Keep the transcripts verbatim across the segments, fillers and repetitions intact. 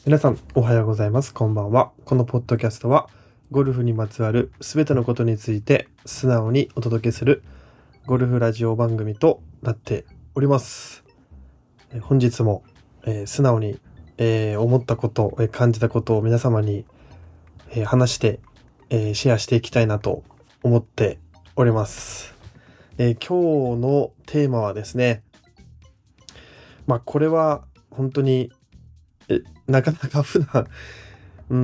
皆さんおはようございます。こんばんは。このポッドキャストはゴルフにまつわるすべてのことについて素直にお届けするゴルフラジオ番組となっております。えー本日も、えー素直に、えー思ったこと、えー感じたことを皆様に、えー話して、えーシェアしていきたいなと思っております。えー今日のテーマはですね、まあこれは本当にえなかなか普段うん、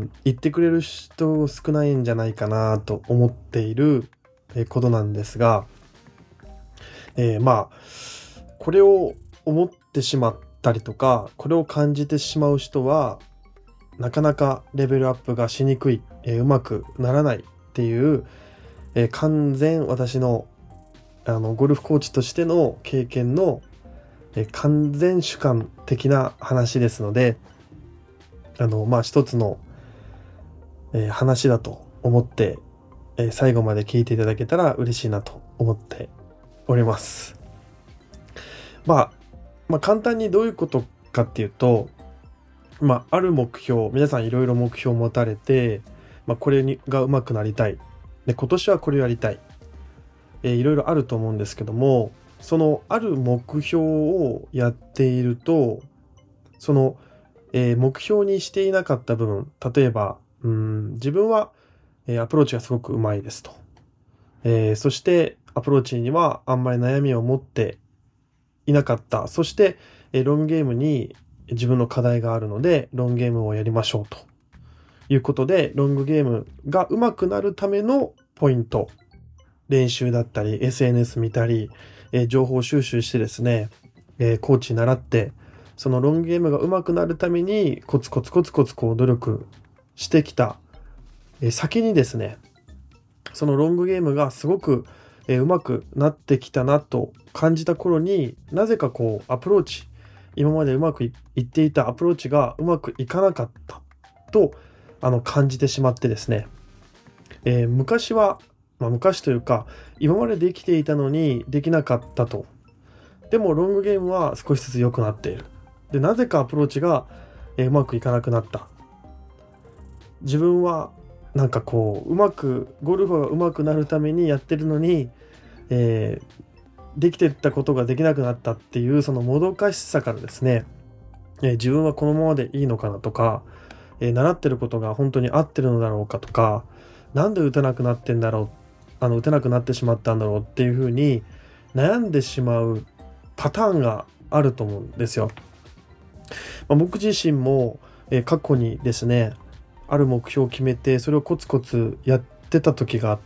言ってくれる人少ないんじゃないかなと思っているえーことなんですが、えーまあ、これを思ってしまったりとか、これを感じてしまう人は、なかなかレベルアップがしにくい、えーうまくならないっていう、えー完全私の、あの、ゴルフコーチとしての経験の、えー完全主観的な話ですので、あの、まあ、一つのえー話だと思って、えー最後まで聞いていただけたら嬉しいなと思っております。まあ、まあ簡単にどういうことかっていうと、まあある目標、皆さんいろいろ目標を持たれて、まあこれにが上手くなりたい。で、今年はこれをやりたい。えーいろいろあると思うんですけども、そのある目標をやっていると、その、えー目標にしていなかった部分、例えば、うん、自分は、えーアプローチがすごく上手いですと。えーそしてアプローチにはあんまり悩みを持っていなかった。そして、えーロングゲームに自分の課題があるので、ロングゲームをやりましょうということで、ロングゲームが上手くなるためのポイント、練習だったり、エスエヌエス 見たり、えー情報収集してですね、えーコーチに習って、そのロングゲームが上手くなるためにコツコツコツコツこう努力してきた、えー先にですね、そのロングゲームがすごく、えー、上手くなってきたなと感じた頃に、なぜかこうアプローチ、今までうまくいいっていたアプローチがうまくいかなかったとあの感じてしまってですね、えー昔は、まあ、昔というか今までできていたのにできなかったと。でもロングゲームは少しずつ良くなっている。で、なぜかアプローチが、えーうまくいかなくなった。自分はなんかこううまくゴルフが上手くなるためにやってるのに、えーできてったことができなくなったっていうそのもどかしさからですね、えー自分はこのままでいいのかなとか、えー習ってることが本当に合ってるのだろうかとか、なんで打てなくなってんだろう、あの打てなくなってしまったんだろうっていうふうに悩んでしまうパターンがあると思うんですよ。まあ、僕自身も、えー過去にですね、ある目標を決めてそれをコツコツやってた時があって、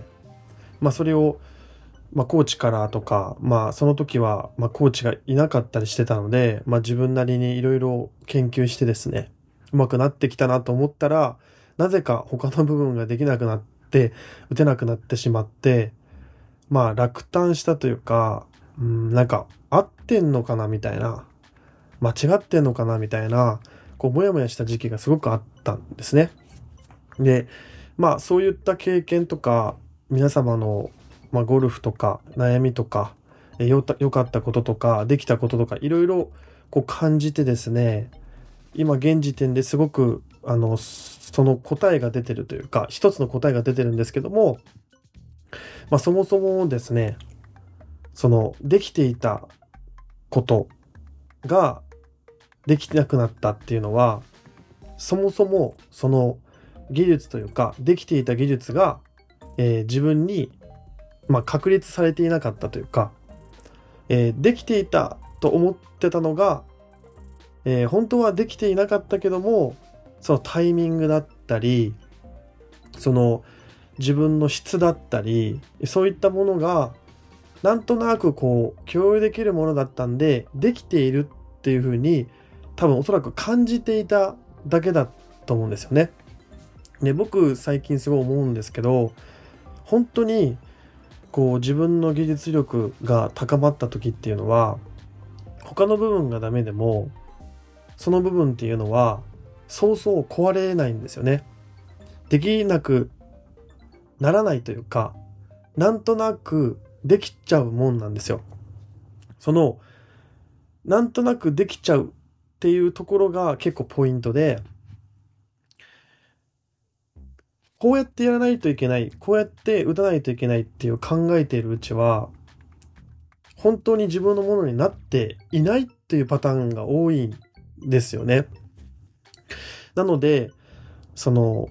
まあ、それをまあ、コーチからとか、まあ、その時は、まあ、コーチがいなかったりしてたので、まあ、自分なりにいろいろ研究してですね、上手くなってきたなと思ったら、なぜか他の部分ができなくなって、打てなくなってしまって、まあ、落胆したというか、うん、なんか、合ってんのかなみたいな、間違ってんのかなみたいな、こう、もやもやした時期がすごくあったんですね。で、まあそういった経験とか、皆様の、まあ、ゴルフとか悩みとか、えよた良かったこととか、できたこととか、いろいろこう感じてですね、今現時点ですごく、あの、その答えが出てるというか、一つの答えが出てるんですけども、まあそもそもですね、その、できていたことができなくなったっていうのは、そもそもその技術というか、できていた技術が、えー自分にまあ、確立されていなかったというか、えーできていたと思ってたのが、えー本当はできていなかったけども、そのタイミングだったり、その自分の質だったり、そういったものが、なんとなくこう、共有できるものだったんで、できているっていうふうに、多分おそらく感じていただけだと思うんですよね。で、僕最近すごい思うんですけど、本当にこう自分の技術力が高まった時っていうのは、他の部分がダメでもその部分っていうのはそうそう壊れないんですよね。できなくならないというか、なんとなくできちゃうもんなんですよ。そのなんとなくできちゃうっていうところが結構ポイントで、こうやってやらないといけない、こうやって打たないといけないっていう考えているうちは、本当に自分のものになっていないっていうパターンが多いんですよね。なので、その、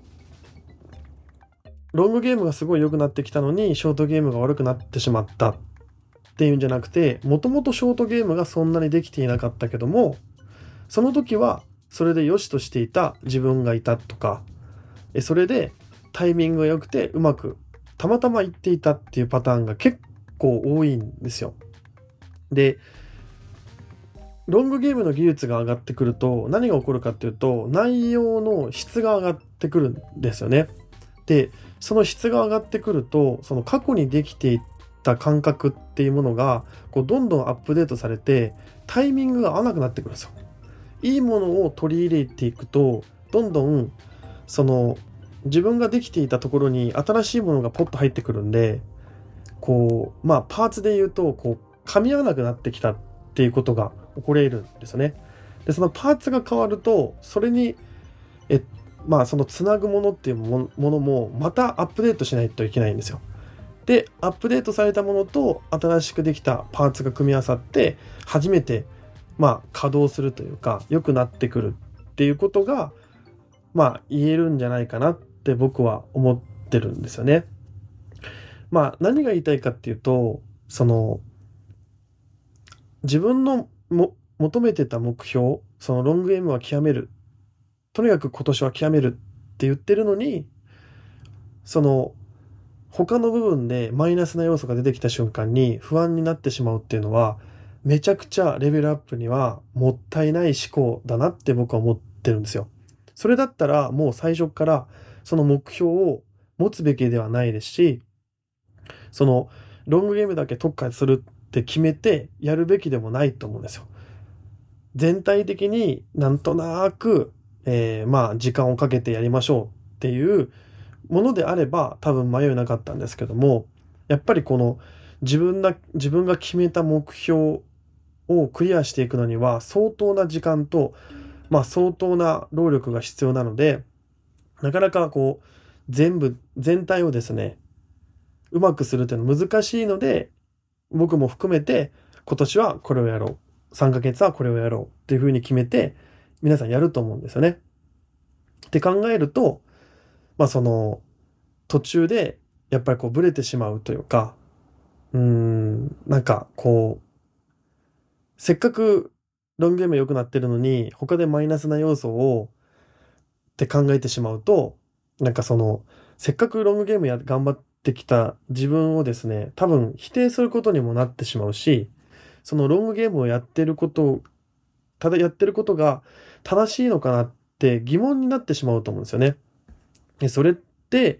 ロングゲームがすごい良くなってきたのに、ショートゲームが悪くなってしまったっていうんじゃなくて、もともとショートゲームがそんなにできていなかったけども、その時はそれで良しとしていた自分がいたとか、それでタイミングが良くてうまくたまたまいっていたっていうパターンが結構多いんですよ。で、ロングゲームの技術が上がってくると何が起こるかっていうと、内容の質が上がってくるんですよね。で、その質が上がってくると、その過去にできていった感覚っていうものがこうどんどんアップデートされて、タイミングが合わなくなってくるんですよ。いいものを取り入れていくと、どんどんその自分ができていたところに新しいものがポッと入ってくるんで、こうまあパーツで言うとこう噛み合わなくなってきたっていうことが起こり得るんですよね。で、そのパーツが変わると、それにえまあそのつなぐものっていうものもまたアップデートしないといけないんですよ。で、アップデートされたものと新しくできたパーツが組み合わさって初めてまあ稼働するというか良くなってくるっていうことがまあ言えるんじゃないかなって僕は思ってるんですよね。まあ何が言いたいかっていうと、その自分のも求めてた目標、そのロングゲームは極める、とにかく今年は極めるって言ってるのに、その他の部分でマイナスな要素が出てきた瞬間に不安になってしまうっていうのは、めちゃくちゃレベルアップにはもったいない思考だなって僕は思ってるんですよ。それだったらもう最初からその目標を持つべきではないですし、そのロングゲームだけ特化するって決めてやるべきでもないと思うんですよ。全体的になんとなく、えーまあ時間をかけてやりましょうっていうものであれば多分迷いなかったんですけども、やっぱりこの自分だ、自分が決めた目標をクリアしていくのには相当な時間と、まあ相当な労力が必要なので、なかなかこう全部、全体をですね、うまくするっていうのは難しいので、僕も含めて今年はこれをやろう。さんかげつはこれをやろうっていうふうに決めて皆さんやると思うんですよね。って考えると、まあその途中でやっぱりこうブレてしまうというか、うーん、なんかこう、せっかくロングゲーム良くなってるのに他でマイナスな要素をって考えてしまうと、なんかその、せっかくロングゲームや頑張ってきた自分をですね、多分否定することにもなってしまうし、そのロングゲームをやってることを、ただやってることが正しいのかなって疑問になってしまうと思うんですよね。で、それって、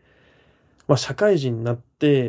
まあ社会人になって、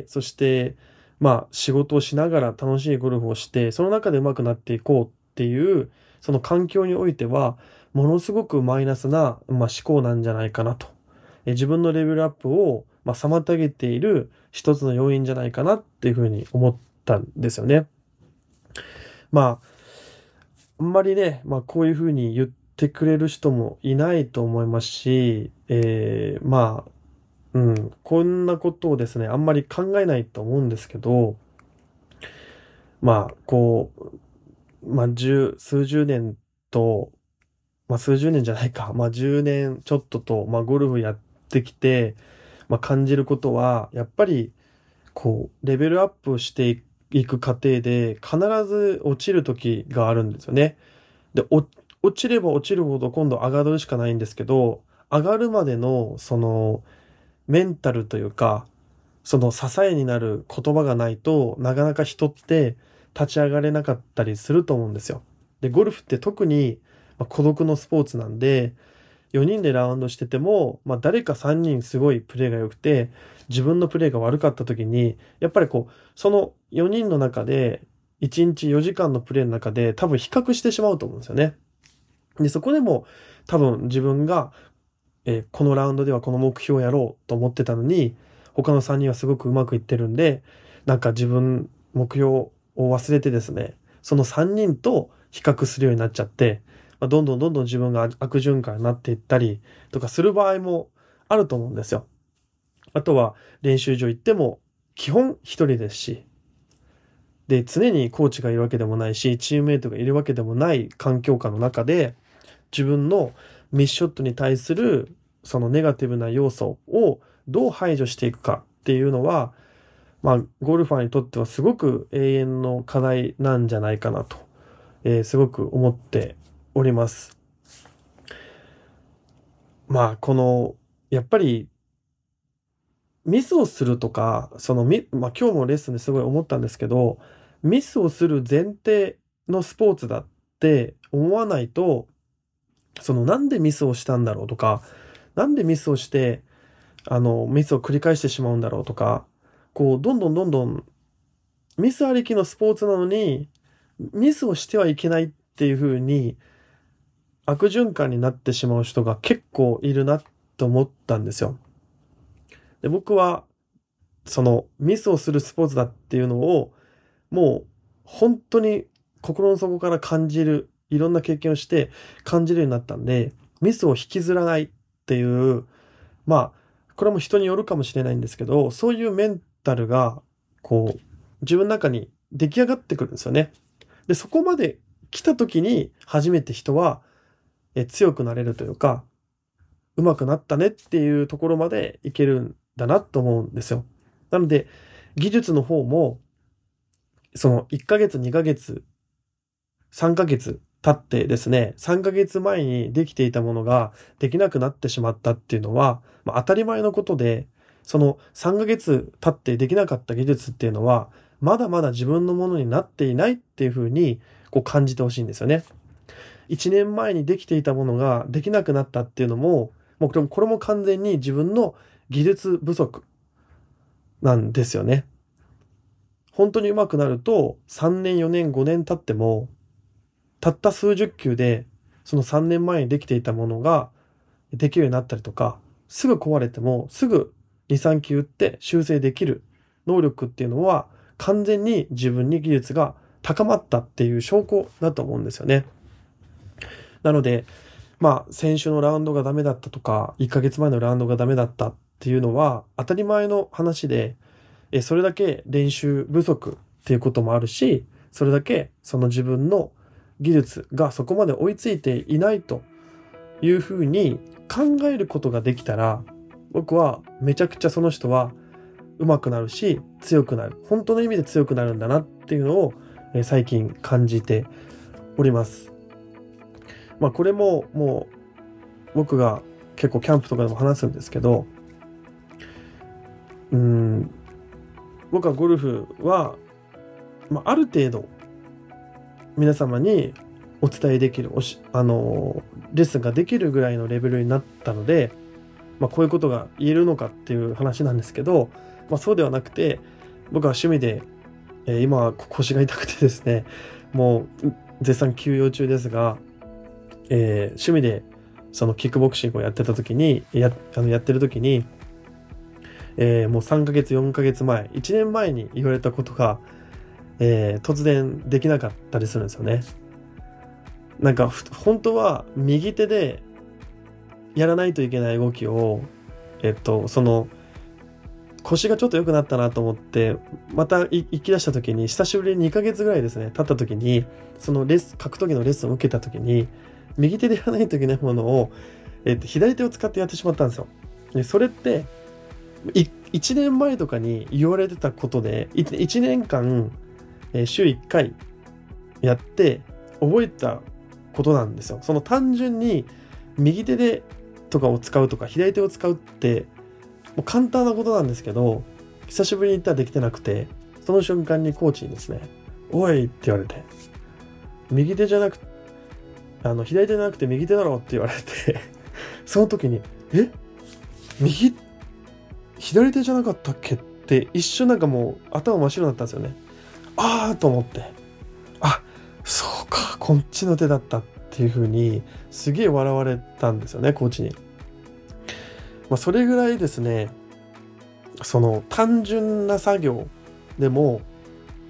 そしてまあ仕事をしながら楽しいゴルフをして、その中で上手くなっていこうっていう、その環境においては、ものすごくマイナスな、まあ、思考なんじゃないかなと。え自分のレベルアップを、まあ、妨げている一つの要因じゃないかなっていうふうに思ったんですよね。まあ、あんまりね、まあこういうふうに言ってくれる人もいないと思いますし、えー、まあ、うん、こんなことをですね、あんまり考えないと思うんですけど、まあ、こう、まあ、十、数十年と、まあ、数十年じゃないか、まあ、じゅうねんちょっとと、まあ、ゴルフやってきて、まあ、感じることは、やっぱり、こう、レベルアップしていく過程で、必ず落ちる時があるんですよね。で、お落ちれば落ちるほど今度上がるしかないんですけど、上がるまでの、その、メンタルというか、その支えになる言葉がないとなかなか人って立ち上がれなかったりすると思うんですよ。で、ゴルフって特に、まあ、孤独のスポーツなんで、よにんでラウンドしてても、まあ、誰かさんにんすごいプレーが良くて、自分のプレーが悪かった時に、やっぱりこう、そのよにんの中で、いちにちよじかんのプレーの中で多分比較してしまうと思うんですよね。で、そこでも多分自分が、えーこのラウンドではこの目標をやろうと思ってたのに、他のさんにんはすごくうまくいってるんで、なんか自分、目標を忘れてですね、そのさんにんと比較するようになっちゃって、 まあ、どんどんどんどん自分が悪循環になっていったりとかする場合もあると思うんですよ。あとは練習場行っても基本一人ですし、で、常にコーチがいるわけでもないし、チームメイトがいるわけでもない環境下の中で、自分のミスショットに対するそのネガティブな要素をどう排除していくかっていうのは、まあ、ゴルファーにとってはすごく永遠の課題なんじゃないかなと、えーすごく思っております。まあ、この、やっぱりミスをするとか、そのミ、まあ今日もレッスンですごい思ったんですけど、ミスをする前提のスポーツだって思わないと、そのなんでミスをしたんだろうとか、なんでミスをして、あの、ミスを繰り返してしまうんだろうとか、こう、どんどんどんどんミスありきのスポーツなのに、ミスをしてはいけないっていう風に悪循環になってしまう人が結構いるなと思ったんですよ。で、僕は、そのミスをするスポーツだっていうのを、もう本当に心の底から感じる、いろんな経験をして感じるようになったんで、ミスを引きずらないっていう、まあ、これも人によるかもしれないんですけど、そういうメンタルが、こう、自分の中に出来上がってくるんですよね。で、そこまで来た時に初めて人はえ強くなれるというか、上手くなったねっていうところまでいけるんだなと思うんですよ。なので、技術の方も、そのいっかげつ、にかげつ、さんかげつ経ってですね、さんかげつまえにできていたものができなくなってしまったっていうのは、まあ、当たり前のことで、そのさんかげつ経ってできなかった技術っていうのは、まだまだ自分のものになっていないっていうふうにこう感じてほしいんですよね。いちねんまえにできていたものができなくなったっていうのも、もうこれもこれも完全に自分の技術不足なんですよね。本当に上手くなるとさんねん、よねん、ごねん経っても、たった数十球でそのさんねんまえにできていたものができるようになったりとか、すぐ壊れてもすぐに、さん球打って修正できる能力っていうのは完全に自分に技術が高まったっていう証拠だと思うんですよね。なので、まあ、先週のラウンドがダメだったとか、いっかげつまえのラウンドがダメだったっていうのは当たり前の話で、え、それだけ練習不足っていうこともあるし、それだけその自分の技術がそこまで追いついていないというふうに考えることができたら、僕はめちゃくちゃその人は上手くなるし、強くなる。本当の意味で強くなるんだなっていうのを、え最近感じております。まあこれももう僕が結構キャンプとかでも話すんですけど、うーん、僕はゴルフは、まあ、ある程度皆様にお伝えできる、おし、あの、レッスンができるぐらいのレベルになったので、まあこういうことが言えるのかっていう話なんですけど、まあそうではなくて、僕は趣味で、えー今は腰が痛くてですね、もう絶賛休養中ですが、えー趣味でそのキックボクシングをやってた時に、や、あのやってる時に、えーもうさんかげつ、よんかげつまえ、いちねんまえに言われたことが、えー突然できなかったりするんですよね。なんか、ふ本当は右手でやらないといけない動きを、えっと、その、腰がちょっと良くなったなと思って、またい行き出した時に、久しぶりににかげつぐらいですね、経った時に、そのレッスン、格闘技のレッスンを受けた時に、右手でやらないといけないものを、えっと、左手を使ってやってしまったんですよ。で、それって、いいちねんまえとかに言われてたことで、いいちねんかん、えー週いっかいやって覚えたことなんですよ。その単純に右手でとかを使うとか左手を使うってもう簡単なことなんですけど、久しぶりに言ったらできてなくて、その瞬間にコーチにですね、おいって言われて、右手じゃなくて、あの、左手じゃなくて右手だろって言われて、その時に、え右、左手じゃなかったっけって一瞬なんかもう頭真っ白になったんですよね。あーと思って、あ、そうか、こっちの手だったっていう風に、すげえ笑われたんですよね、コーチに。まあ、それぐらいですね、その単純な作業でも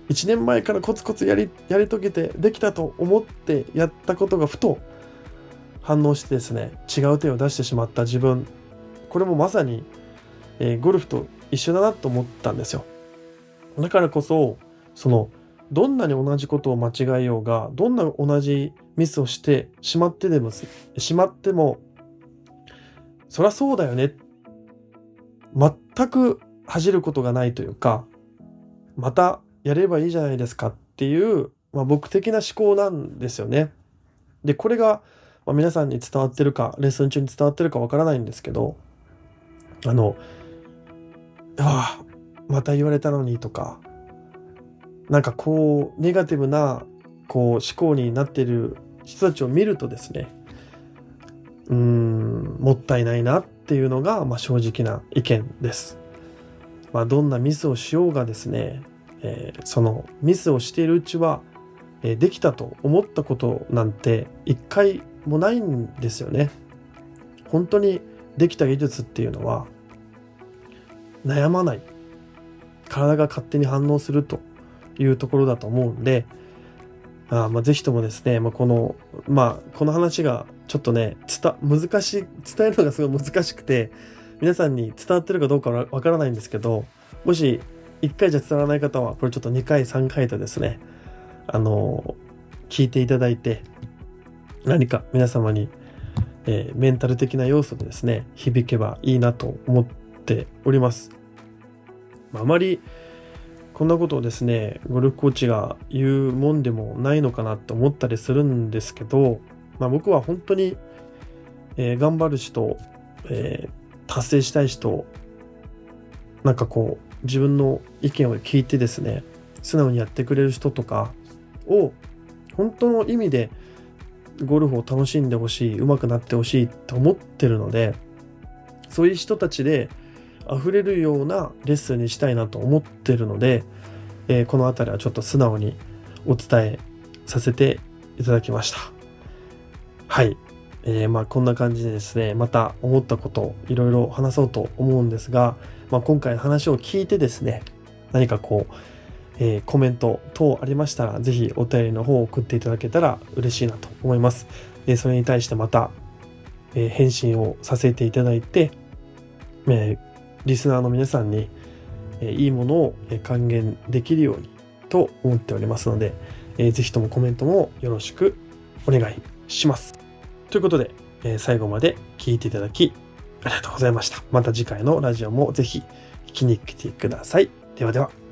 いちねんまえからコツコツやり、やり遂げてできたと思ってやったことがふと反応してですね、違う手を出してしまった自分、これもまさに、えーゴルフと一緒だなと思ったんですよ。だからこそ、その、どんなに同じことを間違えようが、どんな同じミスをしてしまってでも、しまっても、そりゃそうだよね。全く恥じることがないというか、またやればいいじゃないですかっていう、まあ、僕的な思考なんですよね。で、これが、まあ、皆さんに伝わってるか、レッスン中に伝わってるかわからないんですけど、あの、ああ、また言われたのにとか、なんかこう、ネガティブな、こう、思考になっている人たちを見るとですね、うーん、もったいないなっていうのが、まあ、正直な意見です。まあ、どんなミスをしようがですね、えーそのミスをしているうちは、えーできたと思ったことなんて一回もないんですよね。本当にできた技術っていうのは悩まない。体が勝手に反応するというところだと思うんで、あーまあぜひともですね、まあ、この、まあ、この話がちょっとね、伝、難しい、伝えるのがすごい難しくて、皆さんに伝わってるかどうかわわからないんですけど、もしいっかいじゃ伝わらない方は、これちょっとにかい、さんかいとですね、あの聞いていただいて、何か皆様に、えーメンタル的な要素でですね、響けばいいなと思っております。まああまりこんなことをですね、ゴルフコーチが言うもんでもないのかなと思ったりするんですけど、まあ、僕は本当に、えー頑張る人、えー達成したい人、なんかこう自分の意見を聞いてですね、素直にやってくれる人とかを本当の意味でゴルフを楽しんでほしい、上手くなってほしいと思ってるので、そういう人たちで溢れるようなレッスンにしたいなと思ってるので、えーこのあたりはちょっと素直にお伝えさせていただきました。はい。えーまあこんな感じでですね、また思ったことをいろいろ話そうと思うんですが、まあ、今回の話を聞いてですね、何かこう、えーコメント等ありましたら、ぜひお便りの方を送っていただけたら嬉しいなと思います。えーそれに対してまた、えー返信をさせていただいて、えーリスナーの皆さんに、えーいいものをえー還元できるようにと思っておりますので、えーぜひともコメントもよろしくお願いします。ということで、えー最後まで聞いていただきありがとうございました。また次回のラジオもぜひ聞きに来てください。ではでは。